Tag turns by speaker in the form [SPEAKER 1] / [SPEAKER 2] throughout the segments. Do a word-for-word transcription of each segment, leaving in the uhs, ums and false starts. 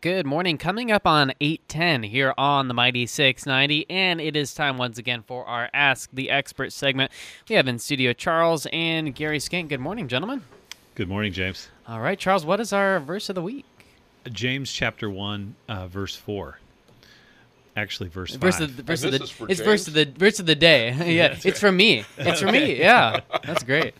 [SPEAKER 1] Good morning. Coming up on eight ten here on the Mighty six ninety, and it is time once again for our Ask the Expert segment. We have in studio Charles and Gary Skink. Good morning, gentlemen.
[SPEAKER 2] Good morning, James.
[SPEAKER 1] All right, Charles, what is our verse of the week?
[SPEAKER 2] James chapter one, uh, verse four. Actually, verse five.
[SPEAKER 1] Verse of the, verse of
[SPEAKER 3] this
[SPEAKER 1] the,
[SPEAKER 3] is for
[SPEAKER 1] it's
[SPEAKER 3] James?
[SPEAKER 1] verse of the verse of the day. Yeah, it's for me. It's for me. Yeah, that's great.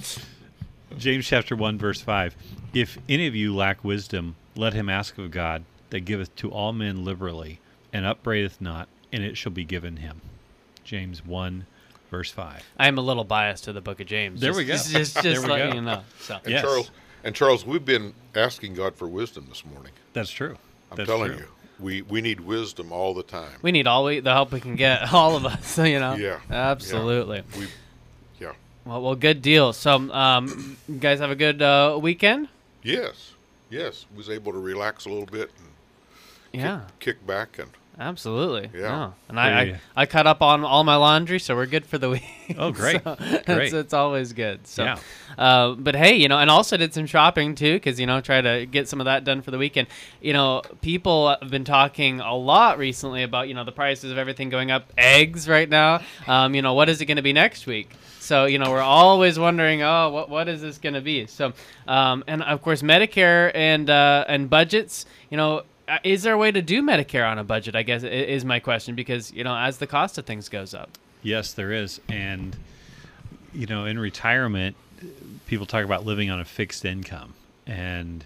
[SPEAKER 2] James chapter one, verse five. If any of you lack wisdom, let him ask of God, that giveth to all men liberally, and upbraideth not, and it shall be given him. James one, verse five.
[SPEAKER 1] I am a little biased to the Book of James.
[SPEAKER 2] There
[SPEAKER 1] just,
[SPEAKER 2] we go.
[SPEAKER 1] Just, just,
[SPEAKER 2] There
[SPEAKER 1] just
[SPEAKER 2] we
[SPEAKER 1] letting
[SPEAKER 2] go.
[SPEAKER 1] you know. So.
[SPEAKER 3] And
[SPEAKER 2] Yes.
[SPEAKER 3] Charles, and Charles, we've been asking God for wisdom this morning.
[SPEAKER 2] That's true.
[SPEAKER 3] I'm
[SPEAKER 2] That's
[SPEAKER 3] telling
[SPEAKER 2] true.
[SPEAKER 3] you, we, we need wisdom all the time.
[SPEAKER 1] We need all we, the help we can get, all of us. You know.
[SPEAKER 3] Yeah.
[SPEAKER 1] Absolutely.
[SPEAKER 3] We, yeah.
[SPEAKER 1] Well, well, good deal. So, um, you guys have a good uh, weekend?
[SPEAKER 3] Yes. Yes. Was able to relax a little bit and
[SPEAKER 1] Yeah,
[SPEAKER 3] kick, kick back and
[SPEAKER 1] absolutely.
[SPEAKER 3] Yeah.
[SPEAKER 1] No. And I,
[SPEAKER 2] Yeah.
[SPEAKER 1] I, I cut up on all my laundry, so we're good for the week.
[SPEAKER 2] Oh, great.
[SPEAKER 1] So
[SPEAKER 2] Great.
[SPEAKER 1] It's, it's always good. So,
[SPEAKER 2] Yeah.
[SPEAKER 1] uh, but hey, you know, and also did some shopping too, because, you know, try to get some of that done for the weekend. You know, people have been talking a lot recently about, you know, the prices of everything going up. Eggs right now. Um, you know, what is it going to be next week? So, you know, we're always wondering, oh, what what is this going to be? So, um, and of course, Medicare and uh, and budgets, you know, uh, is there a way to do Medicare on a budget, I guess, i- is my question, because, you know, as the cost of things goes up.
[SPEAKER 2] Yes, there is. And, you know, in retirement, people talk about living on a fixed income. And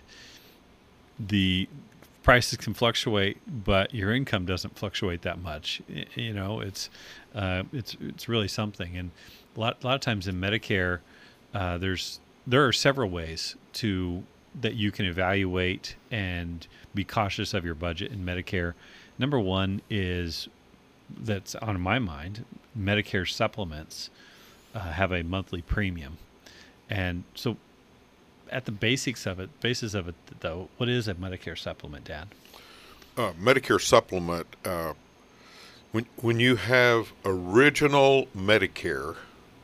[SPEAKER 2] the prices can fluctuate, but your income doesn't fluctuate that much. Y- You know, it's uh, it's it's really something. And a lot, a lot of times in Medicare, uh, there's there are several ways to that you can evaluate and be cautious of your budget in Medicare. Number one is that's on my mind. Medicare supplements uh, have a monthly premium, and so at the basics of it, basis of it, though, what is a Medicare supplement, Dad?
[SPEAKER 3] uh, Medicare supplement. Uh, when when you have original Medicare,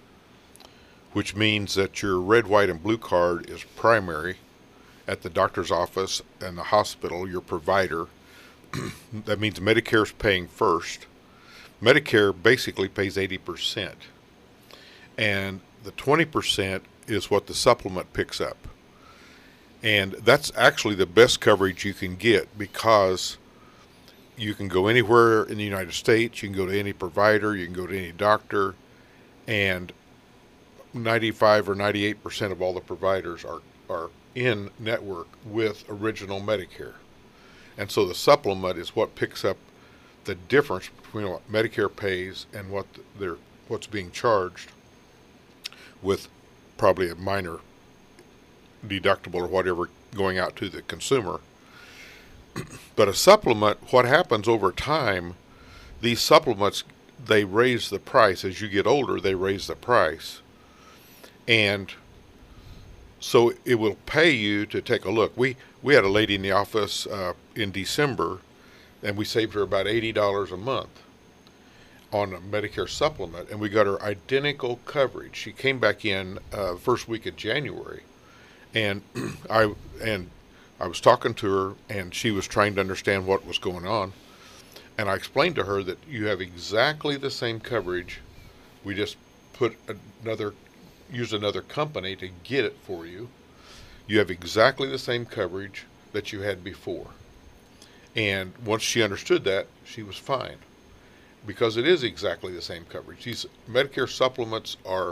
[SPEAKER 3] which means that your red, white, and blue card is primary at the doctor's office and the hospital, your provider. That means Medicare's paying first. Medicare basically pays eighty percent. And the twenty percent is what the supplement picks up. And that's actually the best coverage you can get, because you can go anywhere in the United States, you can go to any provider, you can go to any doctor, and ninety-five or ninety-eight percent of all the providers are, are in network with original Medicare. And so the supplement is what picks up the difference between what Medicare pays and what they're, what's being charged, with probably a minor deductible or whatever going out to the consumer. But a supplement, what happens over time, these supplements, they raise the price. As you get older, they raise the price. And so it will pay you to take a look. We we had a lady in the office uh, in December, and we saved her about eighty dollars a month on a Medicare supplement, and we got her identical coverage. She came back in uh, first week of January, and I and I was talking to her, and she was trying to understand what was going on, and I explained to her that you have exactly the same coverage. We just put another, used another company to get it for you. You have exactly the same coverage that you had before. And once she understood that, she was fine, because it is exactly the same coverage. These Medicare supplements are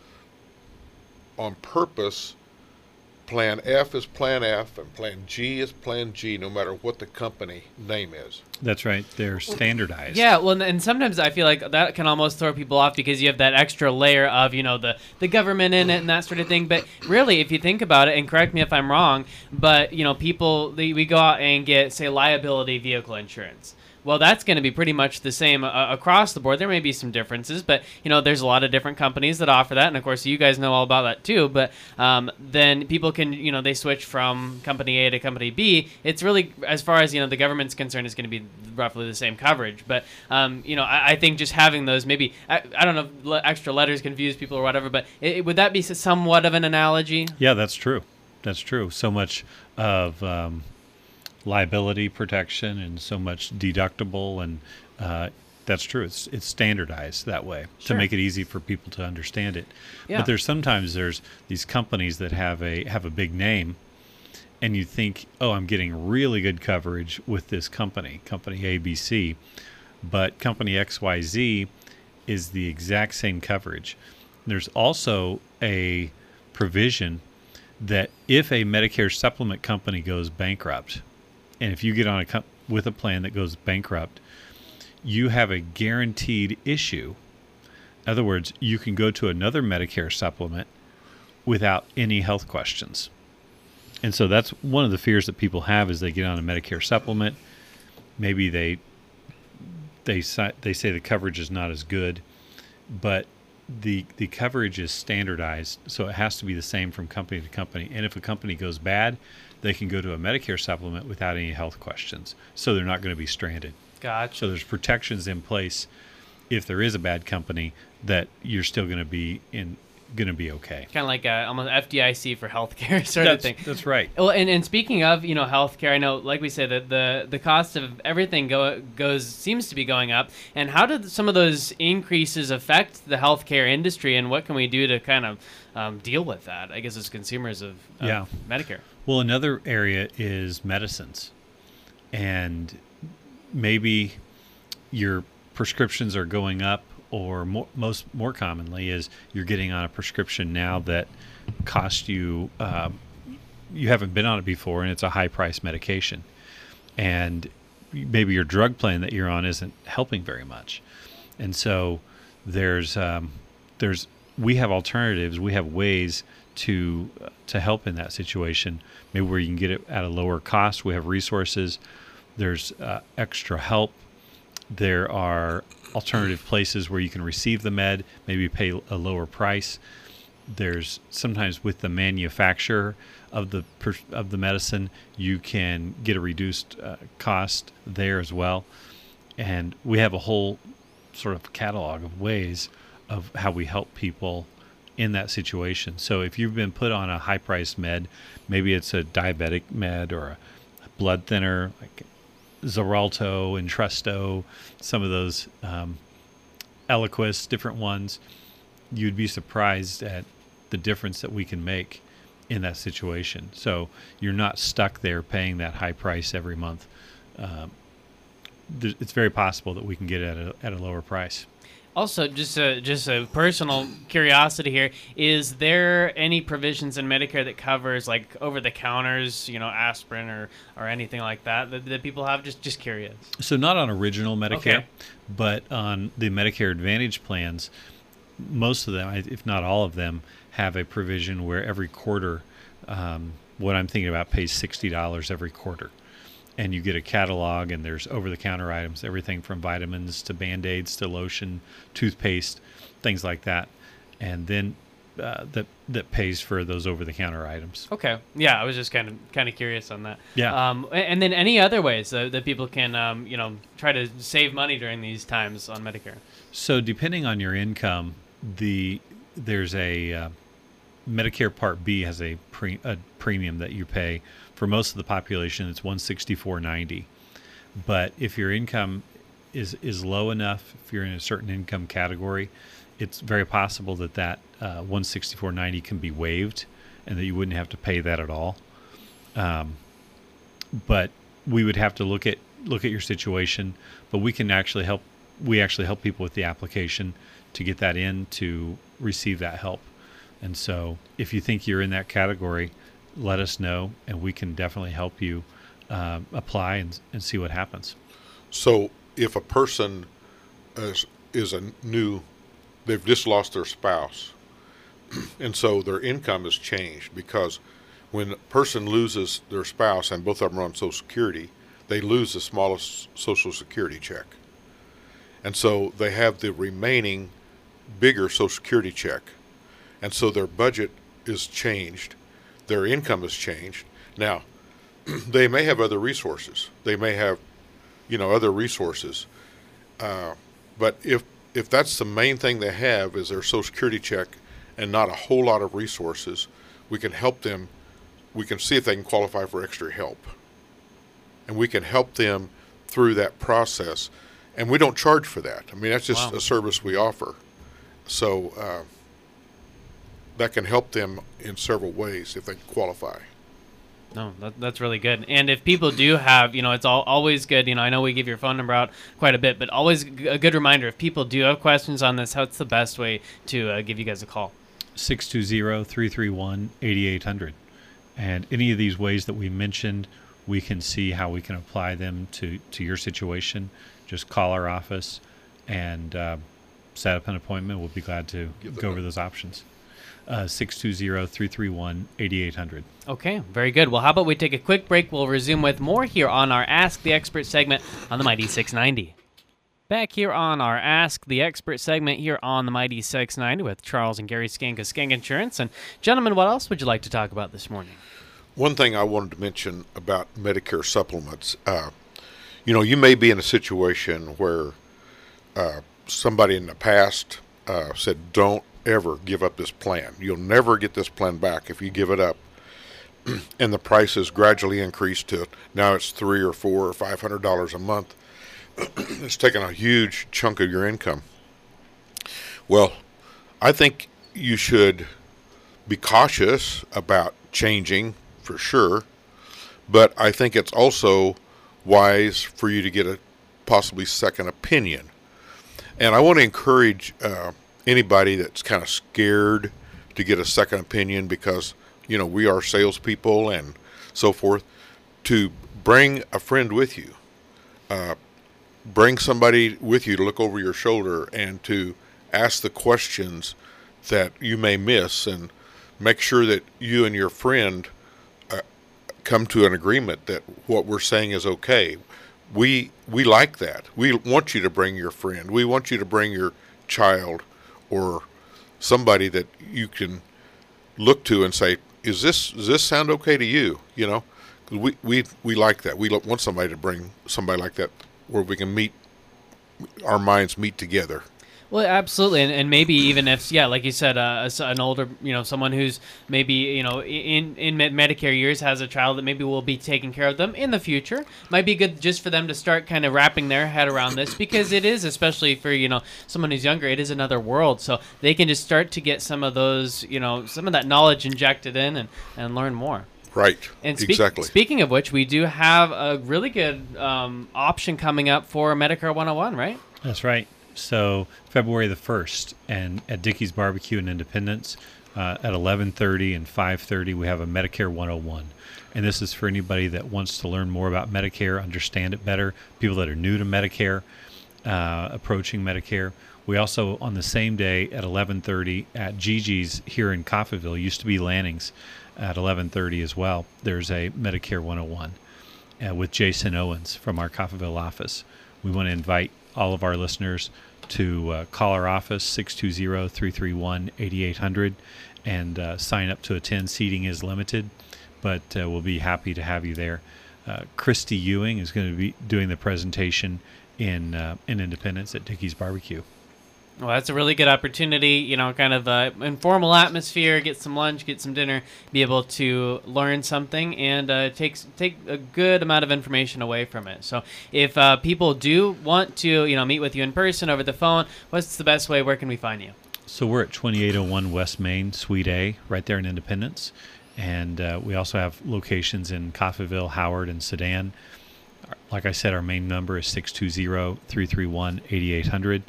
[SPEAKER 3] on purpose. Plan F is Plan F, and Plan G is Plan G, no matter what the company name is.
[SPEAKER 2] That's right. They're standardized.
[SPEAKER 1] Yeah, well, and sometimes I feel like that can almost throw people off, because you have that extra layer of, you know, the, the government in it and that sort of thing. But really, if you think about it, and correct me if I'm wrong, but, you know, people, they, we go out and get, say, liability vehicle insurance. Well, that's going to be pretty much the same uh, across the board. There may be some differences, but, you know, there's a lot of different companies that offer that. And, of course, you guys know all about that, too. But um, then people can, you know, they switch from company A to company B. It's really, as far as, you know, the government's concerned, it's going to be roughly the same coverage. But, um, you know, I, I think just having those, maybe, I, I don't know if le- extra letters confuse people or whatever, but it, would that be somewhat of an analogy?
[SPEAKER 2] Yeah, that's true. That's true. So much of um, liability protection and so much deductible, and uh, that's true. It's it's standardized that way
[SPEAKER 1] Sure.
[SPEAKER 2] to make it easy for people to understand it.
[SPEAKER 1] Yeah.
[SPEAKER 2] But there's sometimes there's these companies that have a have a big name, and you think, oh, I'm getting really good coverage with this company, company A B C, but company X Y Z is the exact same coverage. There's also a provision that if a Medicare supplement company goes bankrupt, and if you get on a co- with a plan that goes bankrupt, you have a guaranteed issue. In other words, you can go to another Medicare supplement without any health questions. And so that's one of the fears that people have is they get on a Medicare supplement. Maybe they they si- they say the coverage is not as good, but the the coverage is standardized, so it has to be the same from company to company. And if a company goes bad, they can go to a Medicare supplement without any health questions, so they're not going to be stranded.
[SPEAKER 1] Gotcha.
[SPEAKER 2] So there's protections in place if there is a bad company that you're still going to be in going to be okay.
[SPEAKER 1] Kind of like a, almost F D I C for healthcare sort
[SPEAKER 2] That's,
[SPEAKER 1] of thing.
[SPEAKER 2] that's right.
[SPEAKER 1] Well, and, and speaking of, you know, healthcare, I know, like we said, that the the cost of everything go, goes seems to be going up. And how did some of those increases affect the healthcare industry, and what can we do to kind of um, deal with that? I guess as consumers of, of
[SPEAKER 2] Yeah.
[SPEAKER 1] Medicare.
[SPEAKER 2] Well, another area is medicines, and maybe your prescriptions are going up, or more, most more commonly is you're getting on a prescription now that costs you um, you haven't been on it before, and it's a high price medication, and maybe your drug plan that you're on isn't helping very much, and so there's um, there's we have alternatives, we have ways to uh, to help in that situation, maybe where you can get it at a lower cost. We have resources. There's uh, extra help. There are alternative places where you can receive the med, maybe pay a lower price. There's sometimes with the manufacturer of the per, of the medicine, you can get a reduced uh, cost there as well. And we have a whole sort of catalog of ways of how we help people in that situation. So if you've been put on a high price med, maybe it's a diabetic med or a blood thinner, like Xarelto, Entresto, some of those um, Eliquis, different ones, you'd be surprised at the difference that we can make in that situation. So you're not stuck there paying that high price every month. Um, th- it's very possible that we can get it at a, at a lower price.
[SPEAKER 1] Also, just a, just a personal curiosity here, is there any provisions in Medicare that covers like over-the-counters, you know, aspirin or, or anything like that, that that people have? Just just curious.
[SPEAKER 2] So not on original Medicare,
[SPEAKER 1] Okay.
[SPEAKER 2] but on the Medicare Advantage plans, most of them, if not all of them, have a provision where every quarter, um, what I'm thinking about, pays sixty dollars every quarter. And you get a catalog, and there's over-the-counter items, everything from vitamins to Band-Aids to lotion, toothpaste, things like that. And then uh, that that pays for those over-the-counter items.
[SPEAKER 1] Okay. Yeah, I was just kind of kind of curious on that.
[SPEAKER 2] Yeah.
[SPEAKER 1] Um, a- and then any other ways uh, that people can, um, you know, try to save money during these times on Medicare?
[SPEAKER 2] So depending on your income, the there's a uh, Medicare Part B has a, pre, a premium that you pay. For most of the population, it's one hundred sixty-four dollars and ninety cents. But if your income is is low enough, if you're in a certain income category, it's very possible that that uh, one hundred sixty-four dollars and ninety cents can be waived, and that you wouldn't have to pay that at all. Um, but we would have to look at look at your situation. But we can actually help. We actually help people with the application to get that in to receive that help. And so, if you think you're in that category, let us know, and we can definitely help you uh, apply and, and see what happens.
[SPEAKER 3] So if a person is, is a new, they've just lost their spouse, and so their income has changed, because when a person loses their spouse and both of them are on Social Security, they lose the smallest Social Security check. And so they have the remaining bigger Social Security check. And so their budget is changed. Their income has changed. Now, they may have other resources. They may have, you know, other resources. Uh, but if if that's the main thing they have is their Social Security check and not a whole lot of resources, we can help them. We can see if they can qualify for extra help. and we can help them through that process. And we don't charge for that. I mean, that's just
[SPEAKER 1] Wow.
[SPEAKER 3] a service we offer. So uh, that can help them in several ways if they qualify.
[SPEAKER 1] No, that, that's really good. And if people do have, you know, it's all, always good. You know, I know we give your phone number out quite a bit, but always g- a good reminder. If people do have questions on this, what's the best way to uh, give you guys a call?
[SPEAKER 2] six two zero, three three one, eight eight zero zero. And any of these ways that we mentioned, we can see how we can apply them to, to your situation. Just call our office and uh, set up an appointment. We'll be glad to
[SPEAKER 3] Give the
[SPEAKER 2] go over
[SPEAKER 3] number.
[SPEAKER 2] those options. Uh, six two zero, three three one, eight eight zero zero.
[SPEAKER 1] Okay, very good. Well, how about we take a quick break? We'll resume with more here on our Ask the Expert segment on the Mighty six ninety. Back here on our Ask the Expert segment here on the Mighty six ninety with Charles and Gary Skank of Skank Insurance. And gentlemen, what else would you like to talk about this morning?
[SPEAKER 3] One thing I wanted to mention about Medicare supplements, uh, you know, you may be in a situation where uh, somebody in the past uh, said, don't ever give up this plan. You'll never get this plan back if you give it up. And the price has gradually increased to now it's three or four or five hundred dollars a month. It's taken a huge chunk of your income. Well, I think you should be cautious about changing for sure, but I think it's also wise for you to get a possibly second opinion. And I want to encourage uh, anybody that's kind of scared to get a second opinion because, you know, we are salespeople and so forth, to bring a friend with you. Uh, bring somebody with you to look over your shoulder and to ask the questions that you may miss, and make sure that you and your friend uh, come to an agreement that what we're saying is okay. We we like that. We want you to bring your friend. We want you to bring your child or somebody that you can look to and say, "Is this does this sound okay to you?" You know, 'cause we we we like that. We lo- want somebody to bring somebody like that where we can meet, our minds meet together.
[SPEAKER 1] Well, absolutely, and, and maybe even if, yeah, like you said, uh, s- an older, you know, someone who's maybe, you know, in in Med- Medicare years has a child that maybe will be taking care of them in the future, might be good just for them to start kind of wrapping their head around this, because it is, especially for, you know, someone who's younger, it is another world, so they can just start to get some of those, you know, some of that knowledge injected in and, and learn more.
[SPEAKER 3] Right.
[SPEAKER 1] And speak,
[SPEAKER 3] exactly.
[SPEAKER 1] Speaking of which, we do have a really good um, option coming up for Medicare one oh one, right?
[SPEAKER 2] That's right. So February the first, and at Dickey's Barbecue in Independence uh, at eleven thirty and five thirty, we have a Medicare one oh one. And this is for anybody that wants to learn more about Medicare, understand it better, people that are new to Medicare, uh, approaching Medicare. We also, on the same day at eleven thirty at Gigi's here in Coffeyville, used to be Lanning's, at eleven thirty as well, there's a Medicare one oh one uh, with Jason Owens from our Coffeyville office. We want to invite all of our listeners to uh, call our office, six two zero, three three one, eight eight zero zero, and uh, sign up to attend. Seating is limited, but uh, we'll be happy to have you there. Uh, Christy Ewing is going to be doing the presentation in uh, in Independence at Dickey's Barbecue.
[SPEAKER 1] Well, that's a really good opportunity, you know, kind of uh, informal atmosphere, get some lunch, get some dinner, be able to learn something, and uh, take, take a good amount of information away from it. So if uh, people do want to, you know, meet with you in person, over the phone, what's the best way? Where can we find you?
[SPEAKER 2] So we're at twenty-eight oh one West Main, Suite A, right there in Independence. And uh, we also have locations in Coffeyville, Howard, and Sedan. Like I said, our main number is six two zero, three three one, eight eight zero zero.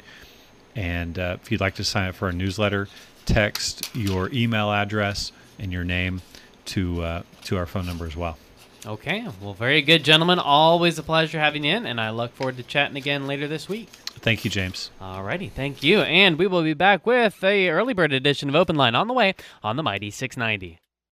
[SPEAKER 2] And uh, if you'd like to sign up for our newsletter, text your email address and your name to uh, to our phone number as well.
[SPEAKER 1] Okay, well, very good, gentlemen. Always a pleasure having you in, and I look forward to chatting again later this week.
[SPEAKER 2] Thank you, James.
[SPEAKER 1] Alrighty, thank you. And we will be back with a early bird edition of Open Line on the way on the Mighty six ninety.